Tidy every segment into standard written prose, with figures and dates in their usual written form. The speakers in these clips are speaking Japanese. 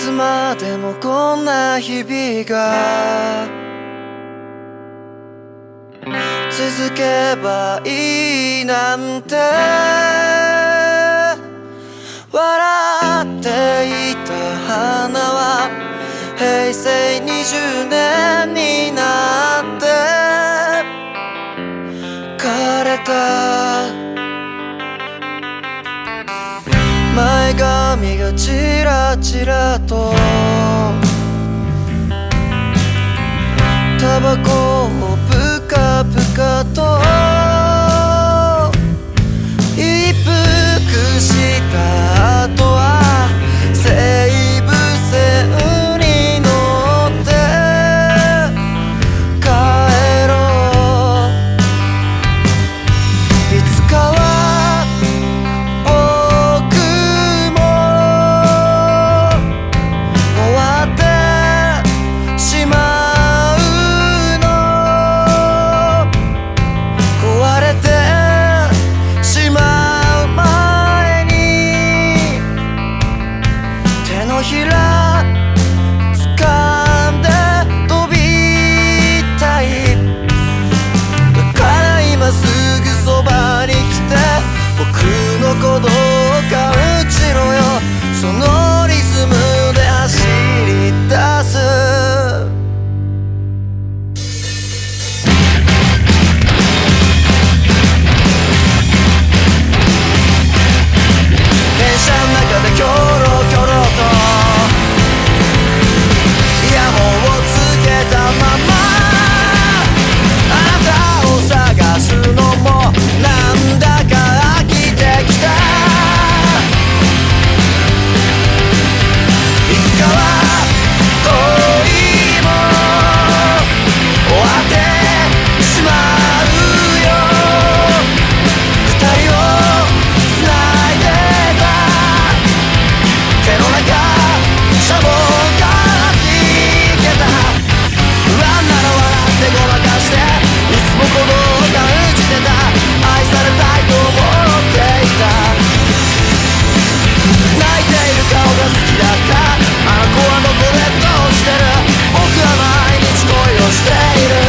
つまでもこんな日々が続けばいいなんて笑っていた花は平成20年になって枯れた。前髪がチラチラとタバコをプカプカと一服した後は西武線に乗って帰ろう。いつかは僕も終わってしまうの。壊れてしまう前に手のひら掴んで飛びたい。だから今すぐそばに来て僕の鼓動を感じろよ。そのリズムで走り出す。電車の中でキョロキョロとイヤホンをつけたままあなたを探すのもなんだか飽きてきた。いつかは恋も終わってしまうよ。二人を繋いでた手の中シャボンが弾けた。不安なら笑ってごまかしていつも鼓動を感じてた。愛されたいと思っていた。泣いている顔が好きだった。あの子はどこでどうしてる。僕は毎日恋をしている。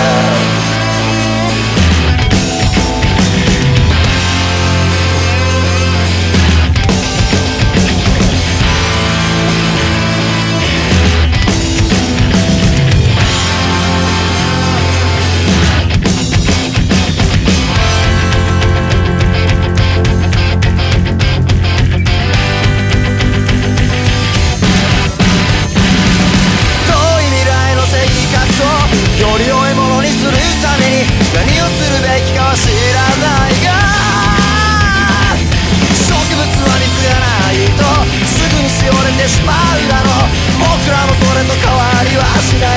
より良いものにするために何をするべきかは知らないが植物は水がないとすぐにしおれてしまうだろう。僕らもそれと変わりはしない。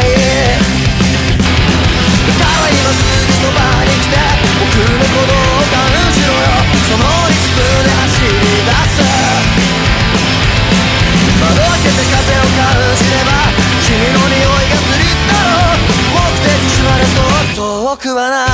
だから今すぐそばに来て僕の鼓動を感じろよ。そのリズムで走り出す。窓開けて風を感じれば君の匂いがするだろう。目的地までそっと遠くはない。